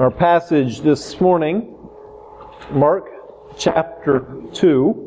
Our passage this morning, Mark chapter 2.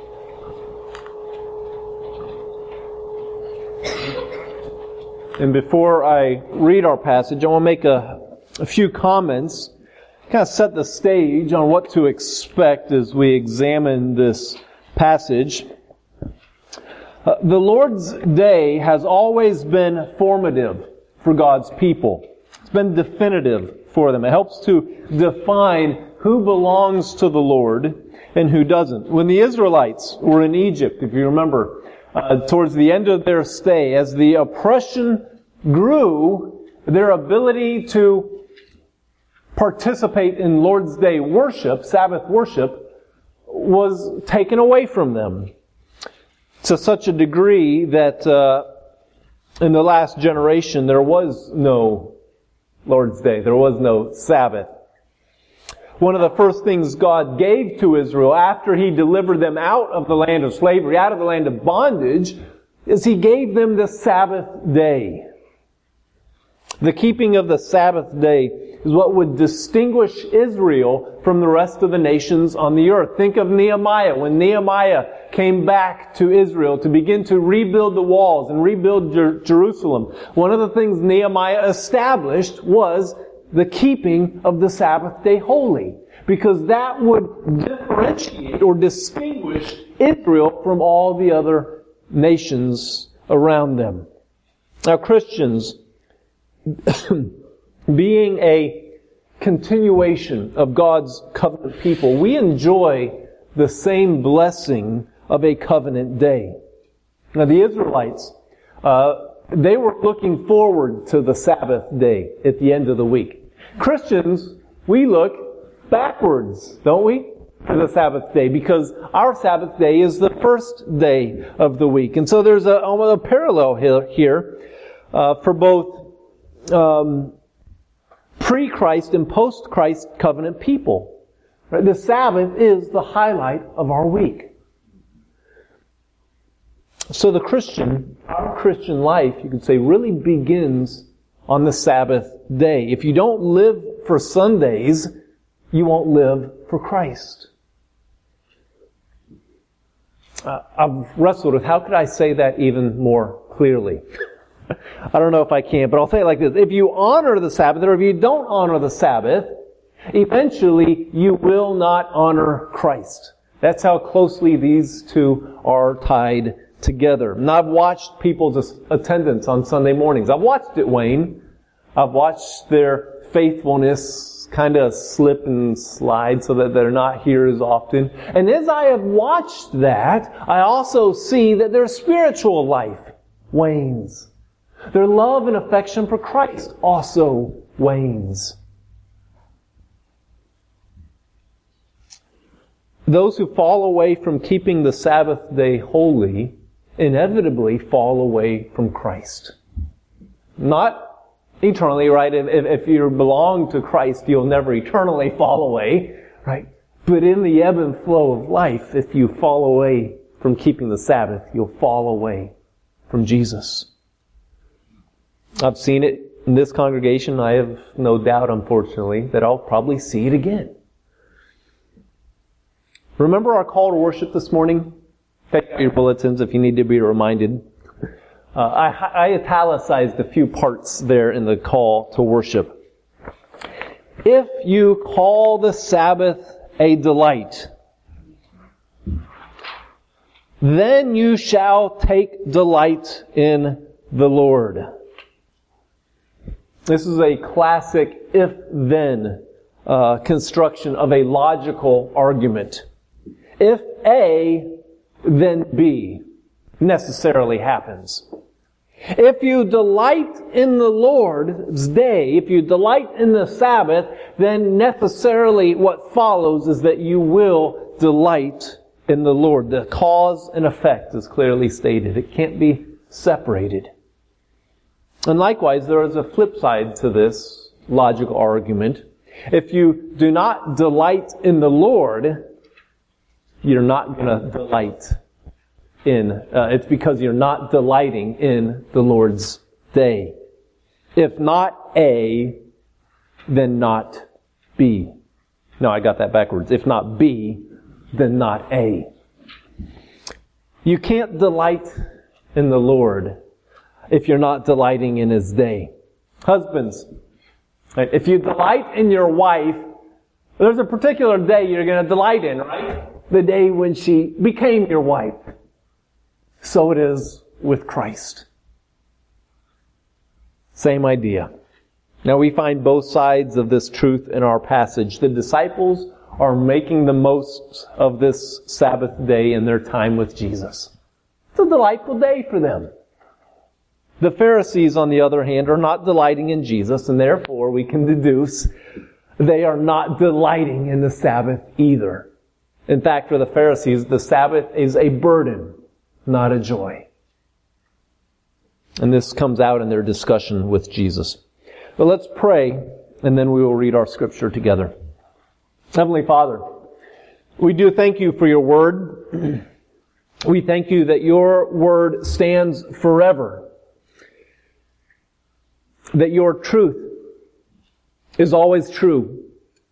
And before I read our passage, I want to make a few comments, kind of set the stage on what to expect as we examine this passage. The Lord's Day has always been formative for God's people. It's been definitive for them. It helps to define who belongs to the Lord and who doesn't. When the Israelites were in Egypt, if you remember, towards the end of their stay, as the oppression grew, their ability to participate in Lord's Day worship, Sabbath worship, was taken away from them to such a degree that in the last generation there was no Lord's Day. There was no Sabbath. One of the first things God gave to Israel after He delivered them out of the land of slavery, out of the land of bondage, is He gave them the Sabbath day. The keeping of the Sabbath day is what would distinguish Israel from the rest of the nations on the earth. Think of Nehemiah. When Nehemiah came back to Israel to begin to rebuild the walls and rebuild Jerusalem, one of the things Nehemiah established was the keeping of the Sabbath day holy, because that would differentiate or distinguish Israel from all the other nations around them. Now, Christians, being a continuation of God's covenant people, we enjoy the same blessing of a covenant day. Now, the Israelites, they were looking forward to the Sabbath day at the end of the week. Christians, we look backwards, don't we, to the Sabbath day, because our Sabbath day is the first day of the week. And so there's a parallel here for both pre-Christ and post-Christ covenant people. Right? The Sabbath is the highlight of our week. So our Christian life, you could say, really begins on the Sabbath day. If you don't live for Sundays, you won't live for Christ. I've wrestled with how could I say that even more clearly. I don't know if I can, but I'll say it like this. If you honor the Sabbath, or if you don't honor the Sabbath, eventually you will not honor Christ. That's how closely these two are tied together. And I've watched people's attendance on Sunday mornings. I've watched it wane. I've watched their faithfulness kind of slip and slide so that they're not here as often. And as I have watched that, I also see that their spiritual life wanes. Their love and affection for Christ also wanes. Those who fall away from keeping the Sabbath day holy inevitably fall away from Christ. Not eternally, right? If you belong to Christ, you'll never eternally fall away, right? But in the ebb and flow of life, if you fall away from keeping the Sabbath, you'll fall away from Jesus. I've seen it in this congregation. I have no doubt, unfortunately, that I'll probably see it again. Remember our call to worship this morning? Check out your bulletins if you need to be reminded. I italicized a few parts there in the call to worship. If you call the Sabbath a delight, then you shall take delight in the Lord. This is a classic if-then construction of a logical argument. If A, then B necessarily happens. If you delight in the Lord's day, if you delight in the Sabbath, then necessarily what follows is that you will delight in the Lord. The cause and effect is clearly stated. It can't be separated. And likewise, there is a flip side to this logical argument. If you do not delight in the Lord, you're not going to delight it's because you're not delighting in the Lord's day. If not A, then not B. No, I got that backwards. If not B, then not A. You can't delight in the Lord if you're not delighting in His day. Husbands, if you delight in your wife, there's a particular day you're going to delight in, right? The day when she became your wife. So it is with Christ. Same idea. Now we find both sides of this truth in our passage. The disciples are making the most of this Sabbath day in their time with Jesus. It's a delightful day for them. The Pharisees, on the other hand, are not delighting in Jesus, and therefore we can deduce they are not delighting in the Sabbath either. In fact, for the Pharisees, the Sabbath is a burden, not a joy. And this comes out in their discussion with Jesus. But let's pray, and then we will read our scripture together. Heavenly Father, we do thank You for Your Word. We thank You that Your Word stands forever. That Your truth is always true.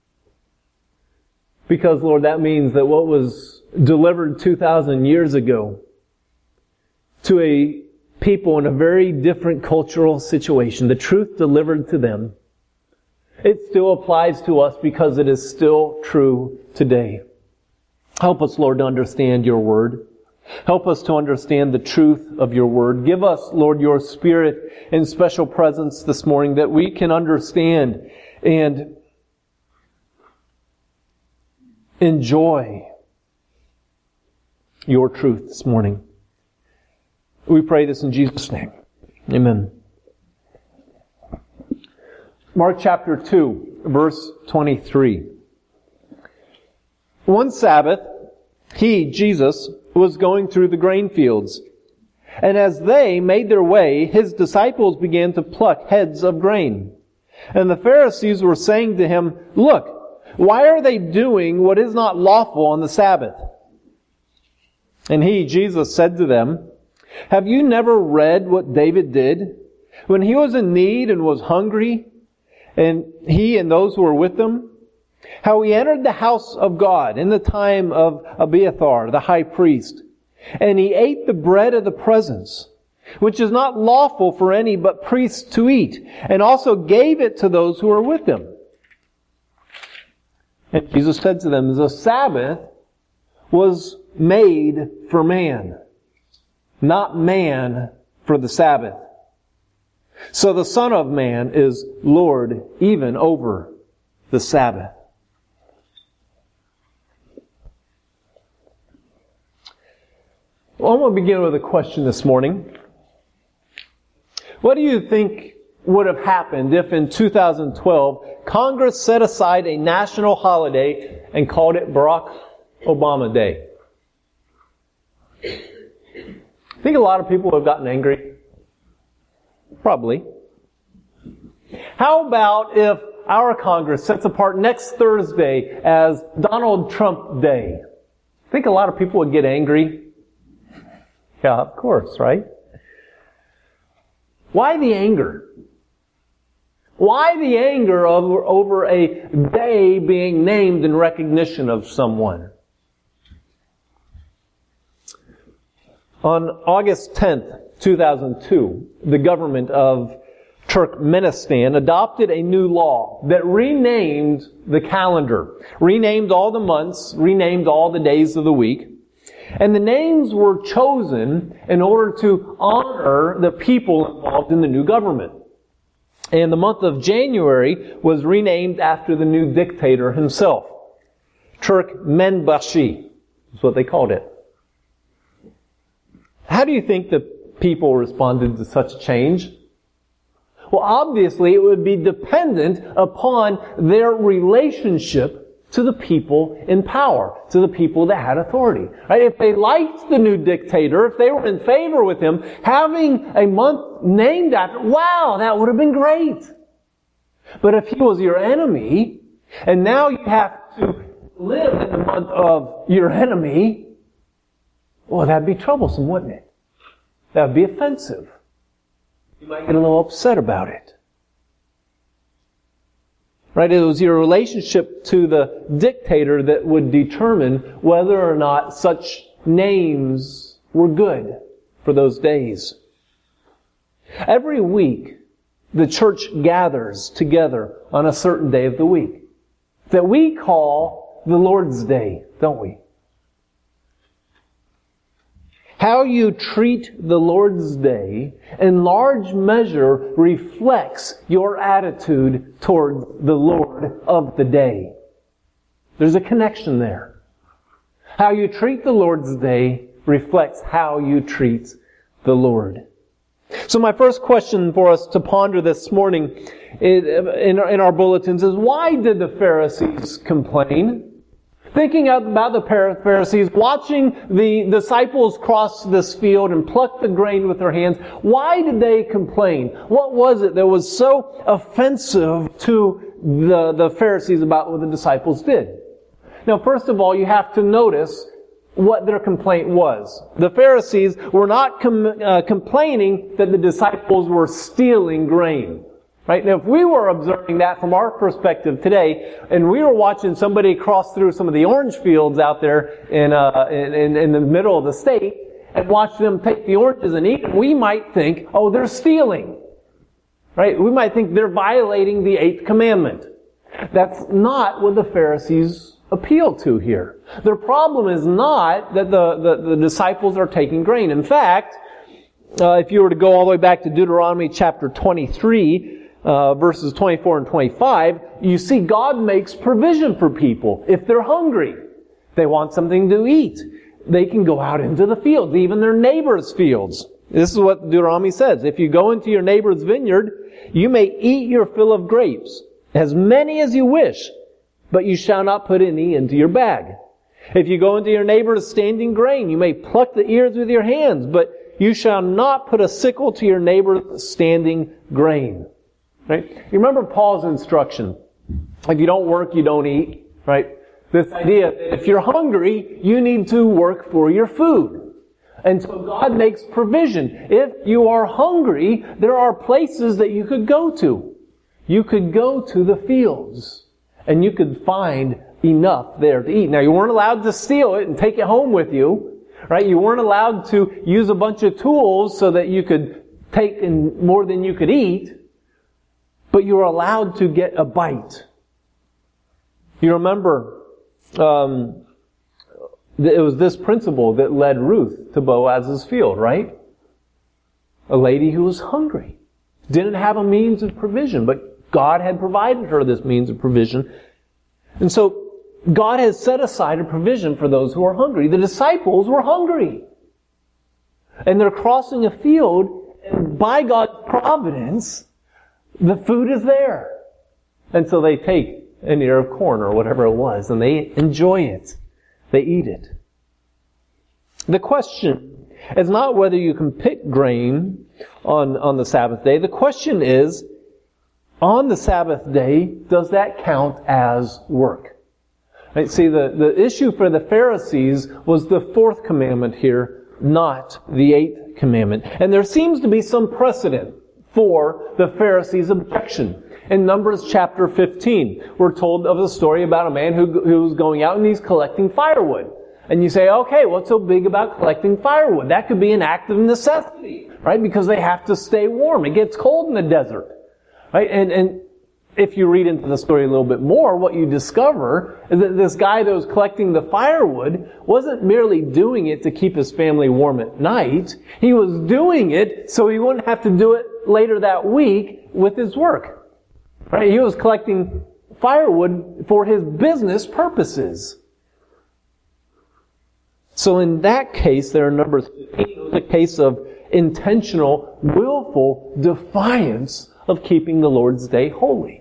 Because, Lord, that means that what was delivered 2,000 years ago to a people in a very different cultural situation, the truth delivered to them, it still applies to us because it is still true today. Help us, Lord, to understand Your Word. Help us to understand the truth of Your Word. Give us, Lord, Your Spirit in special presence this morning that we can understand and enjoy Your truth this morning. We pray this in Jesus' name. Amen. Mark chapter 2, verse 23. One Sabbath, He, Jesus, was going through the grain fields. And as they made their way, His disciples began to pluck heads of grain. And the Pharisees were saying to Him, "Look, why are they doing what is not lawful on the Sabbath?" And He, Jesus, said to them, "Have you never read what David did when he was in need and was hungry, and he and those who were with him? How he entered the house of God in the time of Abiathar, the high priest, and he ate the bread of the presence, which is not lawful for any but priests to eat, and also gave it to those who were with him." And Jesus said to them, "The Sabbath was made for man, not man for the Sabbath. So the Son of Man is Lord even over the Sabbath." Well, I want to begin with a question this morning. What do you think would have happened if in 2012 Congress set aside a national holiday and called it Barack Obama Day? I think a lot of people would have gotten angry. Probably. How about if our Congress sets apart next Thursday as Donald Trump Day? I think a lot of people would get angry. Yeah, of course, right? Why the anger? Why the anger over a day being named in recognition of someone? On August 10th, 2002, the government of Turkmenistan adopted a new law that renamed the calendar, renamed all the months, renamed all the days of the week. And the names were chosen in order to honor the people involved in the new government. And the month of January was renamed after the new dictator himself. Turkmenbashi is what they called it. How do you think the people responded to such change? Well, obviously it would be dependent upon their relationship to the people in power, to the people that had authority. Right? If they liked the new dictator, if they were in favor with him, having a month named after, wow, that would have been great. But if he was your enemy, and now you have to live in the month of your enemy, well, that'd be troublesome, wouldn't it? That'd be offensive. You might get a little upset about it. Right? It was your relationship to the dictator that would determine whether or not such names were good for those days. Every week, the church gathers together on a certain day of the week that we call the Lord's Day, don't we? How you treat the Lord's Day in large measure reflects your attitude toward the Lord of the day. There's a connection there. How you treat the Lord's Day reflects how you treat the Lord. So my first question for us to ponder this morning in our bulletins is, why did the Pharisees complain? Thinking about the Pharisees, watching the disciples cross this field and pluck the grain with their hands, why did they complain? What was it that was so offensive to the Pharisees about what the disciples did? Now, first of all, you have to notice what their complaint was. The Pharisees were not complaining that the disciples were stealing grain. Right? Now, if we were observing that from our perspective today, and we were watching somebody cross through some of the orange fields out there in the middle of the state, and watch them take the oranges and eat them, we might think, oh, they're stealing. Right? We might think they're violating the 8th commandment. That's not what the Pharisees appeal to here. Their problem is not that the disciples are taking grain. In fact, if you were to go all the way back to Deuteronomy chapter 23, verses 24 and 25, you see God makes provision for people. If they're hungry, they want something to eat, they can go out into the fields, even their neighbor's fields. This is what Deuteronomy says. If you go into your neighbor's vineyard, you may eat your fill of grapes, as many as you wish, but you shall not put any into your bag. If you go into your neighbor's standing grain, you may pluck the ears with your hands, but you shall not put a sickle to your neighbor's standing grain. Right? You remember Paul's instruction. If you don't work, you don't eat. Right? This idea that if you're hungry, you need to work for your food. And so God makes provision. If you are hungry, there are places that you could go to. You could go to the fields, and you could find enough there to eat. Now, you weren't allowed to steal it and take it home with you. Right? You weren't allowed to use a bunch of tools so that you could take in more than you could eat. But you were allowed to get a bite. You remember, it was this principle that led Ruth to Boaz's field, right? A lady who was hungry. Didn't have a means of provision, but God had provided her this means of provision. And so, God has set aside a provision for those who are hungry. The disciples were hungry. And they're crossing a field, and by God's providence, the food is there. And so they take an ear of corn or whatever it was, and they enjoy it. They eat it. The question is not whether you can pick grain on the Sabbath day. The question is, on the Sabbath day, does that count as work? Right? See, the issue for the Pharisees was the 4th commandment here, not the 8th commandment. And there seems to be some precedent for the Pharisees' objection. In Numbers chapter 15, we're told of a story about a man who's going out and he's collecting firewood. And you say, okay, what's so big about collecting firewood? That could be an act of necessity, right? Because they have to stay warm. It gets cold in the desert, right? And if you read into the story a little bit more, what you discover is that this guy that was collecting the firewood wasn't merely doing it to keep his family warm at night. He was doing it so he wouldn't have to do it later that week with his work. Right? He was collecting firewood for his business purposes. So in that case, there are Numbers 15, a case of intentional, willful defiance of keeping the Lord's Day holy.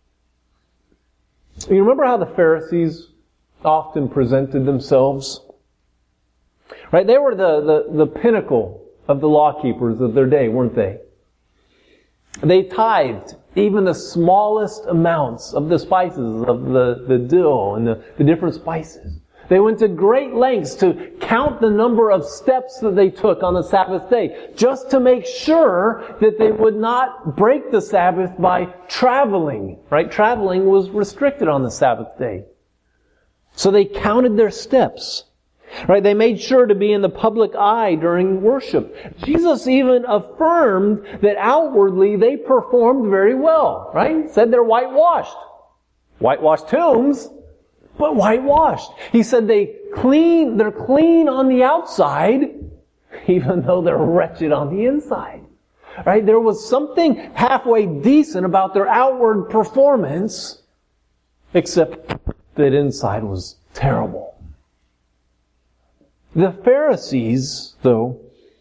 You remember how the Pharisees often presented themselves? Right? They were the pinnacle of the law keepers of their day, weren't they? They tithed even the smallest amounts of the spices, of the dill and the different spices. They went to great lengths to count the number of steps that they took on the Sabbath day, just to make sure that they would not break the Sabbath by traveling. Right? Traveling was restricted on the Sabbath day. So they counted their steps. Right? They made sure to be in the public eye during worship. Jesus even affirmed that outwardly they performed very well. Right? Said they're whitewashed. Whitewashed tombs, but whitewashed. He said they're clean on the outside, even though they're wretched on the inside. Right? There was something halfway decent about their outward performance, except that inside was terrible. The Pharisees, though,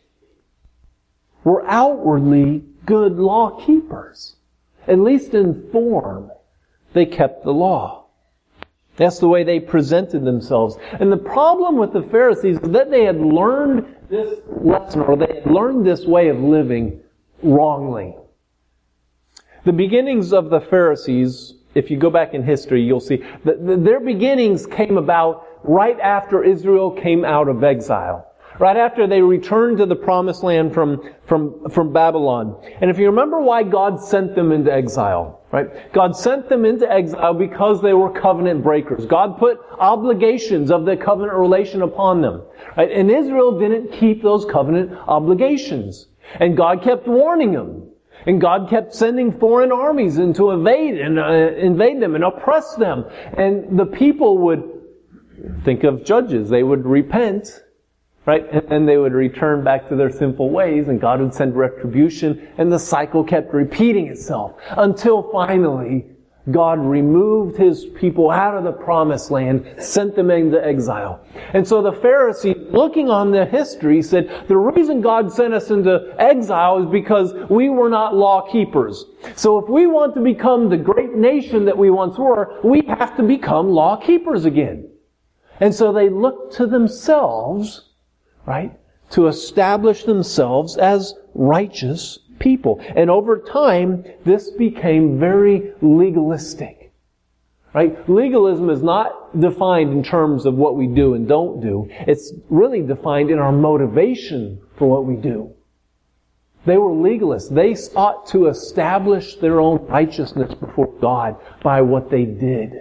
were outwardly good law keepers. At least in form, they kept the law. That's the way they presented themselves. And the problem with the Pharisees is that they had learned this lesson, or they had learned this way of living wrongly. The beginnings of the Pharisees, if you go back in history, you'll see that their beginnings came about right after Israel came out of exile. Right after they returned to the promised land from Babylon. And if you remember why God sent them into exile, right? God sent them into exile because they were covenant breakers. God put obligations of the covenant relation upon them. Right? And Israel didn't keep those covenant obligations. And God kept warning them. And God kept sending foreign armies in to invade them and oppress them. And the people would think of judges. They would repent. Right? And they would return back to their sinful ways, and God would send retribution, and the cycle kept repeating itself until finally God removed His people out of the promised land, sent them into exile. And so the Pharisees, looking on the history, said, the reason God sent us into exile is because we were not law keepers. So if we want to become the great nation that we once were, we have to become law keepers again. And so they looked to themselves, right, to establish themselves as righteous people. And over time, this became very legalistic. Right? Legalism is not defined in terms of what we do and don't do. It's really defined in our motivation for what we do. They were legalists. They sought to establish their own righteousness before God by what they did.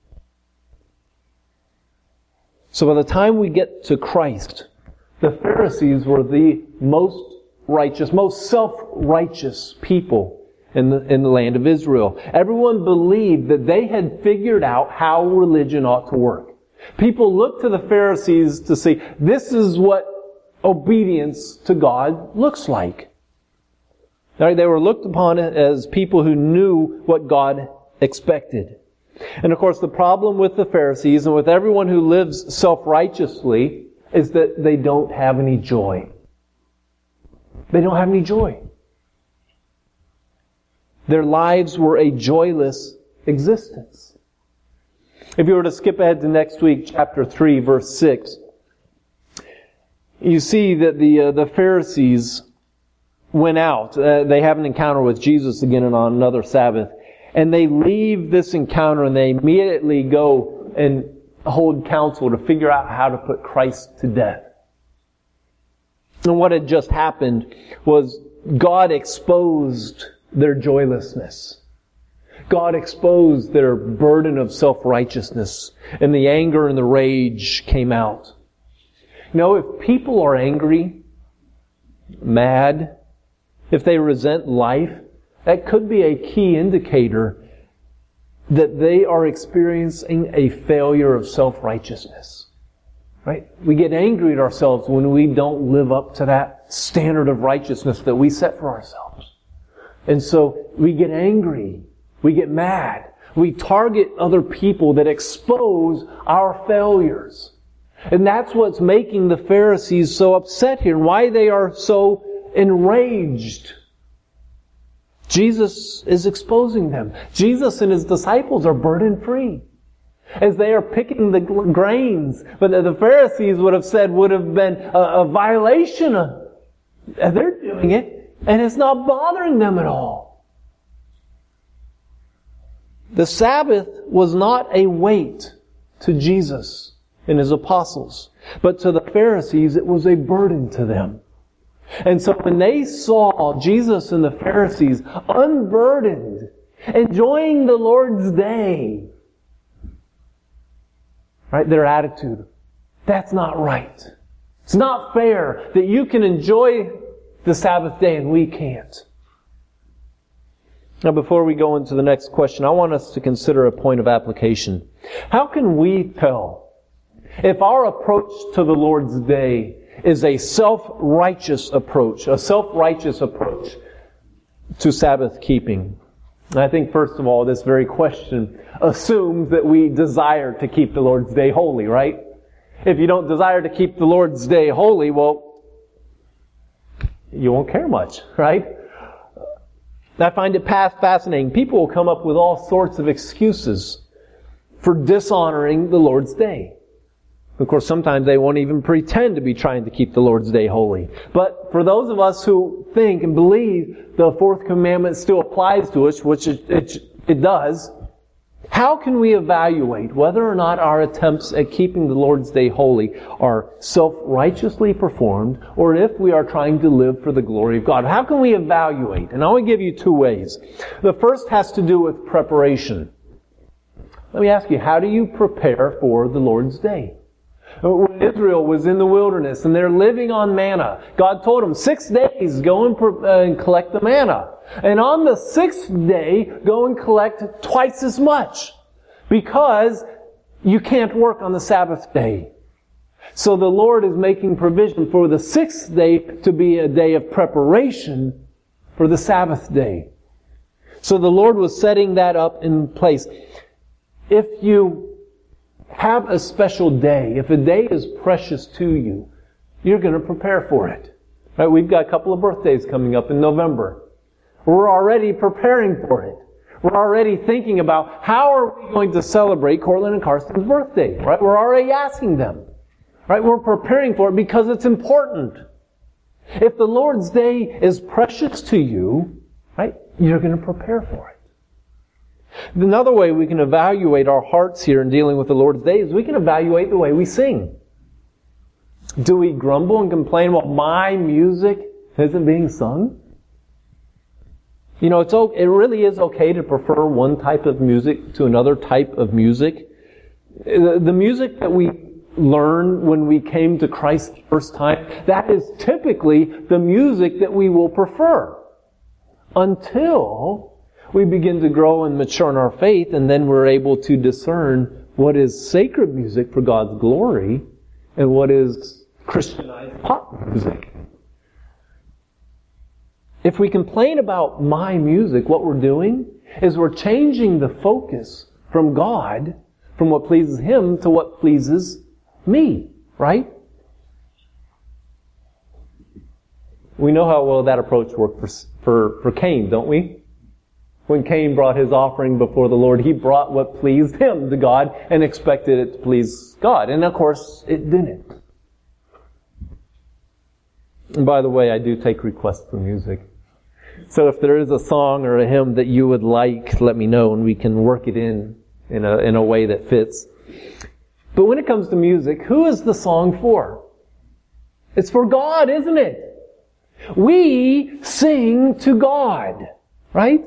So by the time we get to Christ, the Pharisees were the most righteous, most self-righteous people in the land of Israel. Everyone believed that they had figured out how religion ought to work. People looked to the Pharisees to see, this is what obedience to God looks like. Right? They were looked upon as people who knew what God expected. And of course, the problem with the Pharisees and with everyone who lives self-righteously is that they don't have any joy. They don't have any joy. Their lives were a joyless existence. If you were to skip ahead to next week, chapter 3, verse 6, you see that the Pharisees went out. They have an encounter with Jesus again on another Sabbath. And they leave this encounter and they immediately go and hold counsel to figure out how to put Christ to death. And what had just happened was God exposed their joylessness. God exposed their burden of self-righteousness, and the anger and the rage came out. You know, if people are angry, mad, if they resent life, that could be a key indicator that they are experiencing a failure of self-righteousness. Right? We get angry at ourselves when we don't live up to that standard of righteousness that we set for ourselves. And so we get angry. We get mad. We target other people that expose our failures. And that's what's making the Pharisees so upset here, and why they are so enraged. Jesus is exposing them. Jesus and His disciples are burden-free as they are picking the grains. But the Pharisees would have been a violation of. They're doing it, and it's not bothering them at all. The Sabbath was not a weight to Jesus and His apostles. But to the Pharisees, it was a burden to them. And so when they saw Jesus and the Pharisees unburdened, enjoying the Lord's day, right, their attitude, that's not right. It's not fair that you can enjoy the Sabbath day and we can't. Now, before we go into the next question, I want us to consider a point of application. How can we tell if our approach to the Lord's day is a self-righteous approach to Sabbath keeping? And I think, first of all, this very question assumes that we desire to keep the Lord's day holy, right? If you don't desire to keep the Lord's day holy, well, you won't care much, right? I find it fascinating. People will come up with all sorts of excuses for dishonoring the Lord's day. Of course, sometimes they won't even pretend to be trying to keep the Lord's day holy. But for those of us who think and believe the fourth commandment still applies to us, which it does, how can we evaluate whether or not our attempts at keeping the Lord's day holy are self-righteously performed, or if we are trying to live for the glory of God? How can we evaluate? And I will give you two ways. The first has to do with preparation. Let me ask you, how do you prepare for the Lord's day? When Israel was in the wilderness and they're living on manna, God told them 6 days, go and collect the manna. And on the 6th day, go and collect twice as much. Because you can't work on the Sabbath day. So the Lord is making provision for the 6th day to be a day of preparation for the Sabbath day. So the Lord was setting that up in place. If you have a special day, if a day is precious to you, you're going to prepare for it. Right? We've got a couple of birthdays coming up in November. We're already preparing for it. We're already thinking about how are we going to celebrate Cortland and Karsten's birthday. Right? We're already asking them. Right? We're preparing for it because it's important. If the Lord's day is precious to you, right, you're going to prepare for it. Another way we can evaluate our hearts here in dealing with the Lord's day is we can evaluate the way we sing. Do we grumble and complain about my music isn't being sung? You know, it really is okay to prefer one type of music to another type of music. The music that we learned when we came to Christ the first time, that is typically the music that we will prefer. Until we begin to grow and mature in our faith, and then we're able to discern what is sacred music for God's glory and what is Christianized pop music. If we complain about my music, what we're doing is we're changing the focus from God, from what pleases Him, to what pleases me, right? We know how well that approach worked for Cain, don't we? When Cain brought his offering before the Lord, he brought what pleased him to God and expected it to please God. And of course, it didn't. And by the way, I do take requests for music. So if there is a song or a hymn that you would like, let me know and we can work it in a way that fits. But when it comes to music, who is the song for? It's for God, isn't it? We sing to God, right?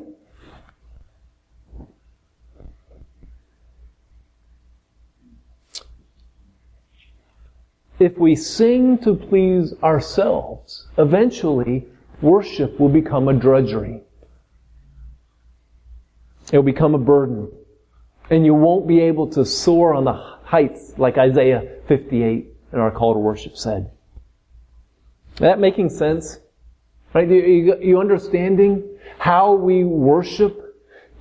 If we sing to please ourselves, eventually worship will become a drudgery. It will become a burden. And you won't be able to soar on the heights like Isaiah 58 in our call to worship said. Is that making sense? Right? You understanding how we worship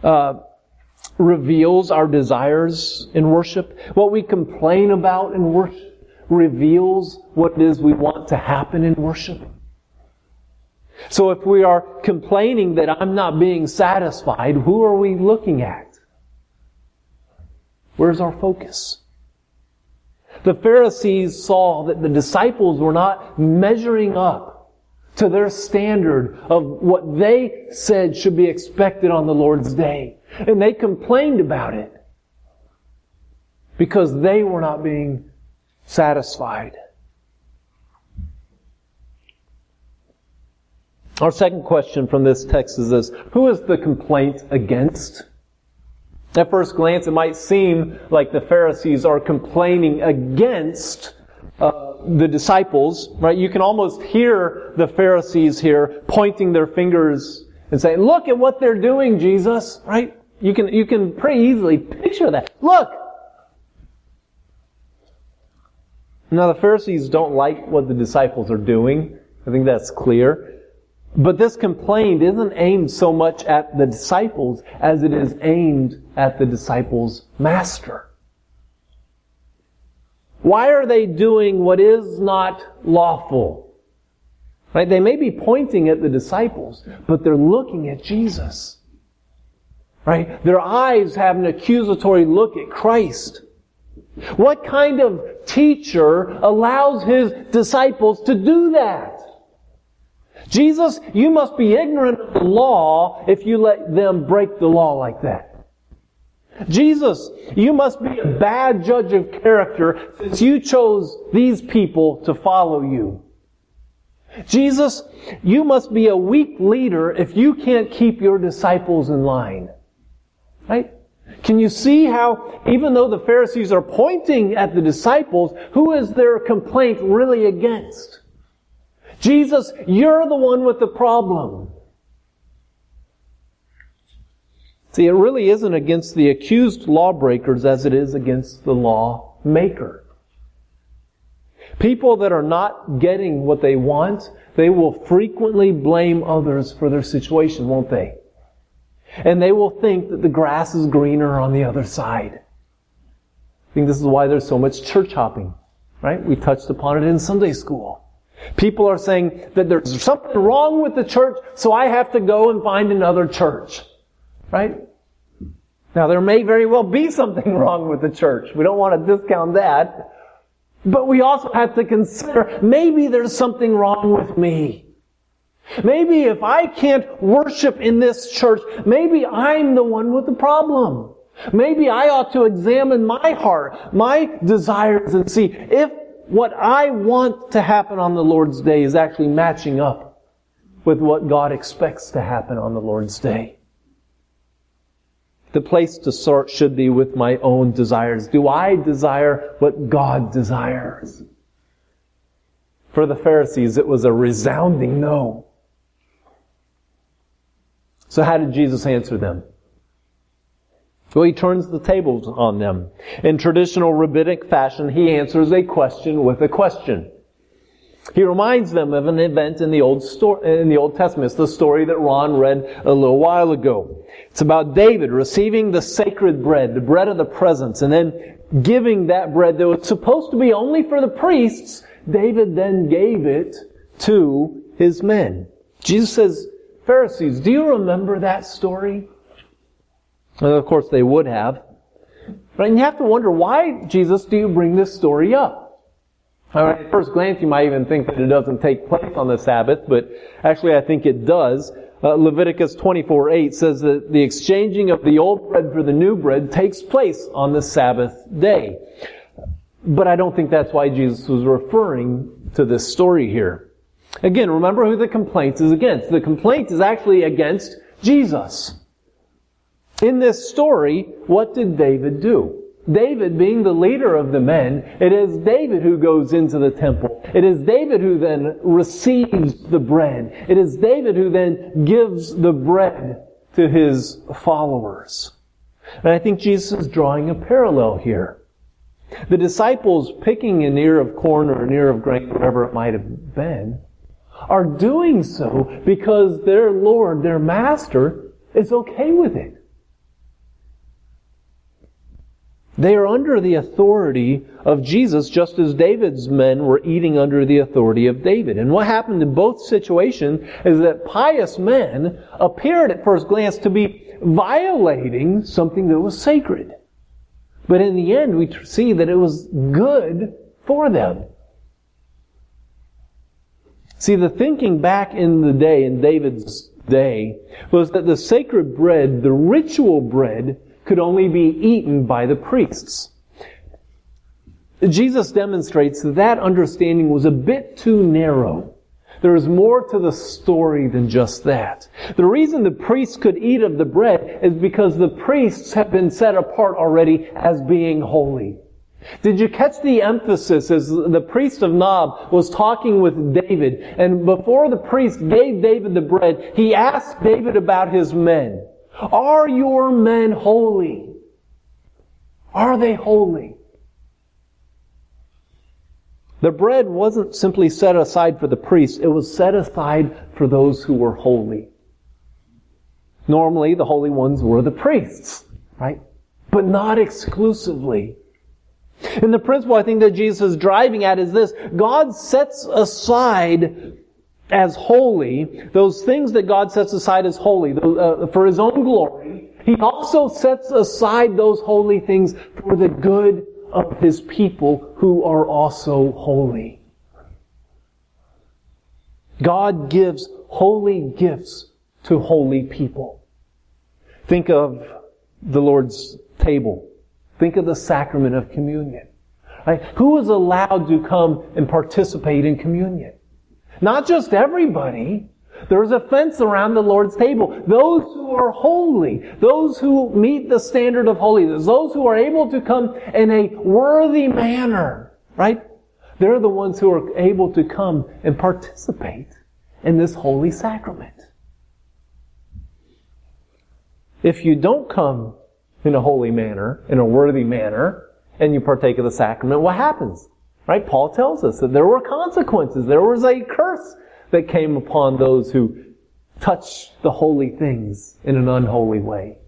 reveals our desires in worship? What we complain about in worship reveals what it is we want to happen in worship. So if we are complaining that I'm not being satisfied, who are we looking at? Where's our focus? The Pharisees saw that the disciples were not measuring up to their standard of what they said should be expected on the Lord's day. And they complained about it because they were not being satisfied. Our second question from this text is this: who is the complaint against? At first glance, it might seem like the Pharisees are complaining against the disciples, right? You can almost hear the Pharisees here pointing their fingers and saying, "Look at what they're doing, Jesus," right? You can pretty easily picture that. Look! Now, the Pharisees don't like what the disciples are doing. I think that's clear. But this complaint isn't aimed so much at the disciples as it is aimed at the disciples' master. Why are they doing what is not lawful? Right? They may be pointing at the disciples, but they're looking at Jesus. Right? Their eyes have an accusatory look at Christ. What kind of teacher allows his disciples to do that? Jesus, you must be ignorant of the law if you let them break the law like that. Jesus, you must be a bad judge of character since you chose these people to follow you. Jesus, you must be a weak leader if you can't keep your disciples in line. Right? Can you see how, even though the Pharisees are pointing at the disciples, who is their complaint really against? Jesus, you're the one with the problem. See, it really isn't against the accused lawbreakers as it is against the lawmaker. People that are not getting what they want, they will frequently blame others for their situation, won't they? And they will think that the grass is greener on the other side. I think this is why there's so much church hopping, right? We touched upon it in Sunday school. People are saying that there's something wrong with the church, so I have to go and find another church. Right? Now, there may very well be something wrong with the church. We don't want to discount that. But we also have to consider, maybe there's something wrong with me. Maybe if I can't worship in this church, maybe I'm the one with the problem. Maybe I ought to examine my heart, my desires, and see if what I want to happen on the Lord's Day is actually matching up with what God expects to happen on the Lord's Day. The place to start should be with my own desires. Do I desire what God desires? For the Pharisees, it was a resounding no. So how did Jesus answer them? Well, he turns the tables on them. In traditional rabbinic fashion, he answers a question with a question. He reminds them of an event in the Old Testament. It's the story that Ron read a little while ago. It's about David receiving the sacred bread, the bread of the presence, and then giving that bread that was supposed to be only for the priests. David then gave it to his men. Jesus says, Pharisees, do you remember that story? And of course they would have. Right? And you have to wonder, why, Jesus, do you bring this story up? At first glance, you might even think that it doesn't take place on the Sabbath, but actually I think it does. Leviticus 24:8 says that the exchanging of the old bread for the new bread takes place on the Sabbath day. But I don't think that's why Jesus was referring to this story here. Again, remember who the complaint is against. The complaint is actually against Jesus. In this story, what did David do? David, being the leader of the men, it is David who goes into the temple. It is David who then receives the bread. It is David who then gives the bread to his followers. And I think Jesus is drawing a parallel here. The disciples picking an ear of corn or an ear of grain, whatever it might have been, are doing so because their Lord, their Master, is okay with it. They are under the authority of Jesus, just as David's men were eating under the authority of David. And what happened in both situations is that pious men appeared at first glance to be violating something that was sacred. But in the end, we see that it was good for them. See, the thinking back in the day, in David's day, was that the sacred bread, the ritual bread, could only be eaten by the priests. Jesus demonstrates that understanding was a bit too narrow. There is more to the story than just that. The reason the priests could eat of the bread is because the priests have been set apart already as being holy. Did you catch the emphasis as the priest of Nob was talking with David? And before the priest gave David the bread, he asked David about his men. Are your men holy? Are they holy? The bread wasn't simply set aside for the priests. It was set aside for those who were holy. Normally, the holy ones were the priests, right? But not exclusively. And the principle I think that Jesus is driving at is this. God sets aside as holy those things that God sets aside as holy for His own glory. He also sets aside those holy things for the good of His people who are also holy. God gives holy gifts to holy people. Think of the Lord's table. Think of the sacrament of communion. Right? Who is allowed to come and participate in communion? Not just everybody. There's a fence around the Lord's table. Those who are holy, those who meet the standard of holiness, those who are able to come in a worthy manner, right? They're the ones who are able to come and participate in this holy sacrament. If you don't come in a holy manner, in a worthy manner, and you partake of the sacrament, what happens? Right? Paul tells us that there were consequences. There was a curse that came upon those who touch the holy things in an unholy way.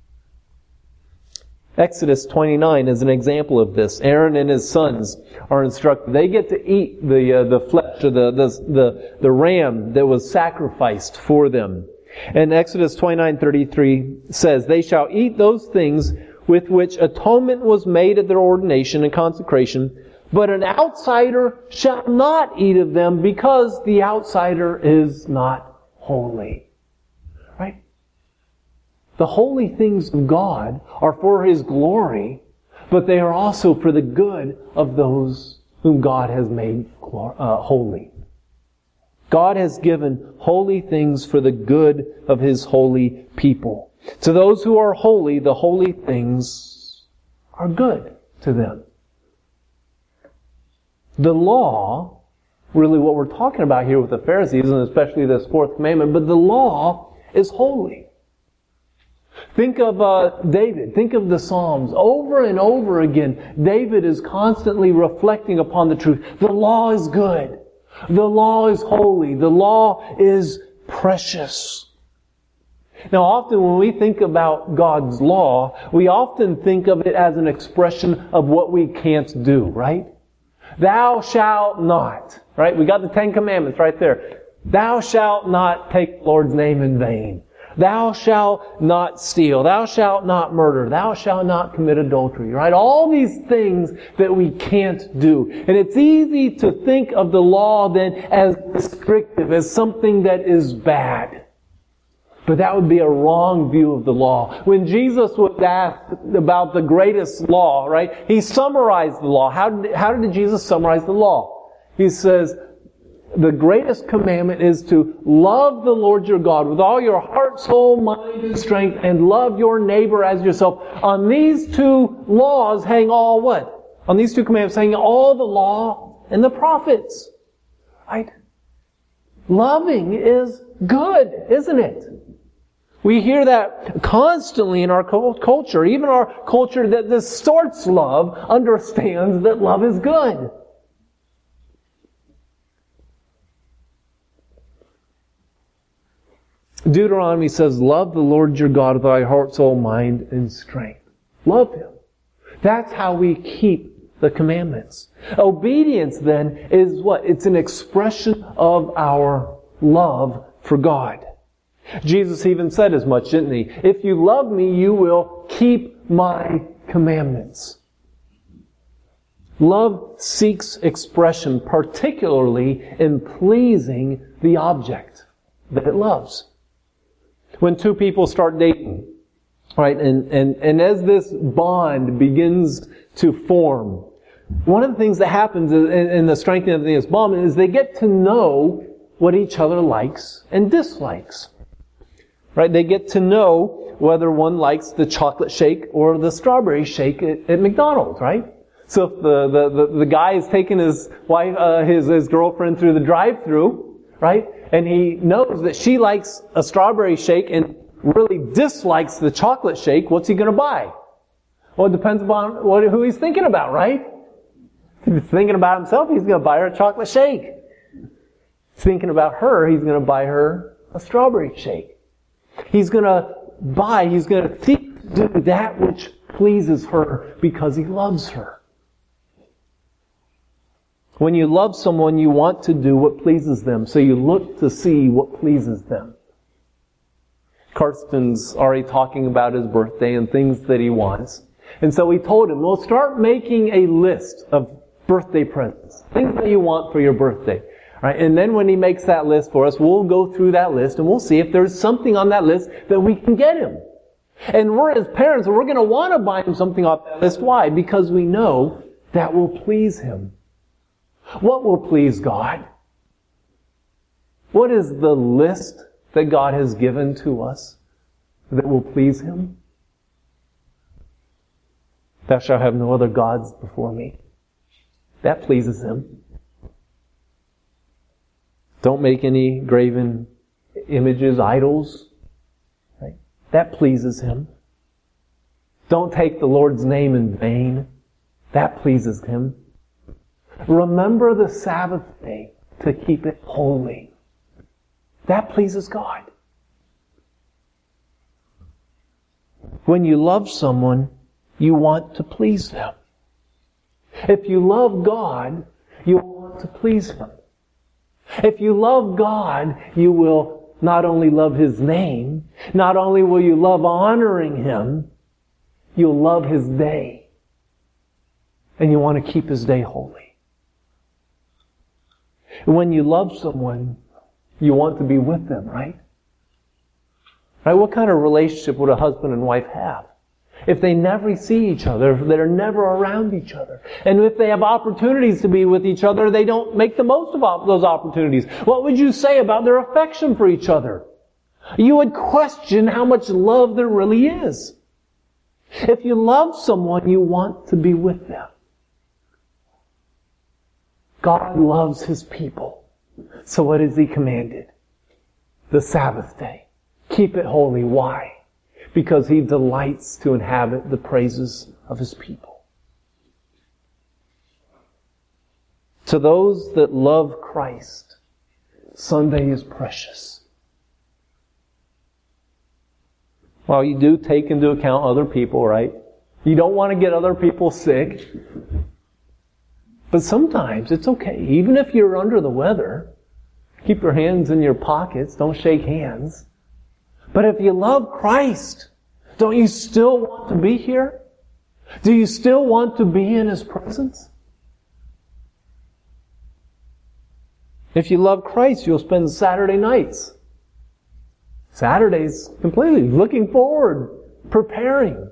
Exodus 29 is an example of this. Aaron and his sons are instructed. They get to eat the flesh or the ram that was sacrificed for them. And Exodus 29:33 says, "They shall eat those things with which atonement was made at their ordination and consecration, but an outsider shall not eat of them because the outsider is not holy." Right? The holy things of God are for His glory, but they are also for the good of those whom God has made holy. God has given holy things for the good of His holy people. To those who are holy, the holy things are good to them. The law, really what we're talking about here with the Pharisees, and especially this fourth commandment, but the law is holy. Think of David. Think of the Psalms. Over and over again, David is constantly reflecting upon the truth. The law is good. The law is holy. The law is precious. Now, often when we think about God's law, we often think of it as an expression of what we can't do, right? Thou shalt not, right? We got the 10 Commandments right there. Thou shalt not take the Lord's name in vain. Thou shalt not steal. Thou shalt not murder. Thou shalt not commit adultery, right? All these things that we can't do. And it's easy to think of the law then as restrictive, as something that is bad. But that would be a wrong view of the law. When Jesus was asked about the greatest law, right, He summarized the law. How did Jesus summarize the law? He says, the greatest commandment is to love the Lord your God with all your heart, soul, mind, and strength, and love your neighbor as yourself. On these two laws hang all what? On these two commandments hang all the law and the prophets. Right? Loving is good, isn't it? We hear that constantly in our culture. Even our culture that distorts love understands that love is good. Deuteronomy says, love the Lord your God with thy heart, soul, mind, and strength. Love Him. That's how we keep the commandments. Obedience then is what? It's an expression of our love for God. Jesus even said as much, didn't He? If you love me, you will keep my commandments. Love seeks expression, particularly in pleasing the object that it loves. When two people start dating, right, and as this bond begins to form, one of the things that happens in the strengthening of this bond is they get to know what each other likes and dislikes. Right? They get to know whether one likes the chocolate shake or the strawberry shake at McDonald's, right? So if the guy is taking his wife, his girlfriend through the drive-thru, right? And he knows that she likes a strawberry shake and really dislikes the chocolate shake, what's he going to buy? Well, it depends upon who he's thinking about, right? If he's thinking about himself, he's going to buy her a chocolate shake. Thinking about her, he's going to buy her a strawberry shake. He's going to seek to do that which pleases her because he loves her. When you love someone, you want to do what pleases them, so you look to see what pleases them. Karsten's already talking about his birthday and things that he wants. And so we told him, well, start making a list of birthday presents, things that you want for your birthday. Right? And then when he makes that list for us, we'll go through that list and we'll see if there's something on that list that we can get him. And we're, as parents, we're going to want to buy him something off that list. Why? Because we know that will please him. What will please God? What is the list that God has given to us that will please him? Thou shalt have no other gods before me. That pleases him. Don't make any graven images, idols. Right? That pleases him. Don't take the Lord's name in vain. That pleases him. Remember the Sabbath day to keep it holy. That pleases God. When you love someone, you want to please them. If you love God, you want to please him. If you love God, you will not only love his name, not only will you love honoring him, you'll love his day. And you want to keep his day holy. When you love someone, you want to be with them, right? Right? What kind of relationship would a husband and wife have? If they never see each other, if they're never around each other. And if they have opportunities to be with each other, they don't make the most of those opportunities. What would you say about their affection for each other? You would question how much love there really is. If you love someone, you want to be with them. God loves his people. So what has he commanded? The Sabbath day. Keep it holy. Why? Because he delights to inhabit the praises of his people. To those that love Christ, Sunday is precious. Well, you do take into account other people, right? You don't want to get other people sick. But sometimes it's okay. Even if you're under the weather, keep your hands in your pockets. Don't shake hands. But if you love Christ, don't you still want to be here? Do you still want to be in his presence? If you love Christ, you'll spend Saturday nights. Saturdays completely looking forward, preparing.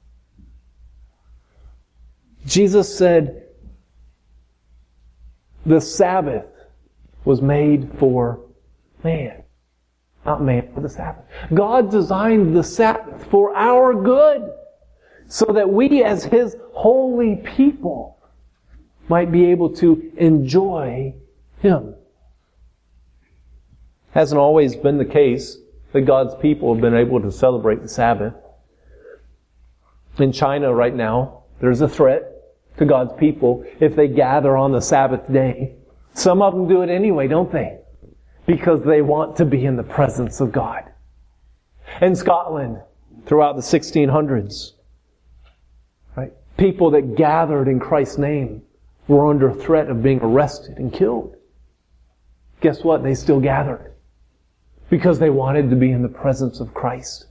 Jesus said, the Sabbath was made for man. Not man for the Sabbath. God designed the Sabbath for our good, so that we as his holy people might be able to enjoy him. Hasn't always been the case that God's people have been able to celebrate the Sabbath. In China right now, there's a threat to God's people if they gather on the Sabbath day. Some of them do it anyway, don't they? Because they want to be in the presence of God. In Scotland, throughout the 1600s, right, people that gathered in Christ's name were under threat of being arrested and killed. Guess what? They still gathered because they wanted to be in the presence of Christ.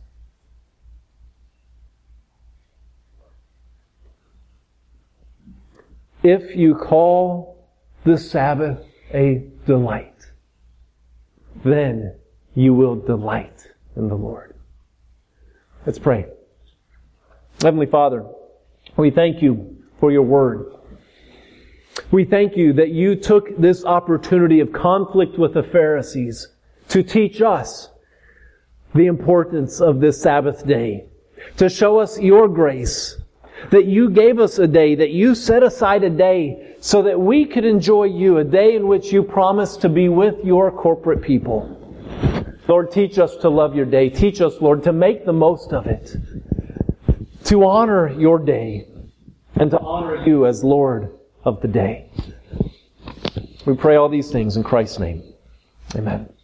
If you call the Sabbath a delight, then you will delight in the Lord. Let's pray. Heavenly Father, we thank you for your word. We thank you that you took this opportunity of conflict with the Pharisees to teach us the importance of this Sabbath day, to show us your grace, that you gave us a day, that you set aside a day so that we could enjoy you, a day in which you promised to be with your corporate people. Lord, teach us to love your day. Teach us, Lord, to make the most of it, to honor your day, and to honor you as Lord of the day. We pray all these things in Christ's name. Amen.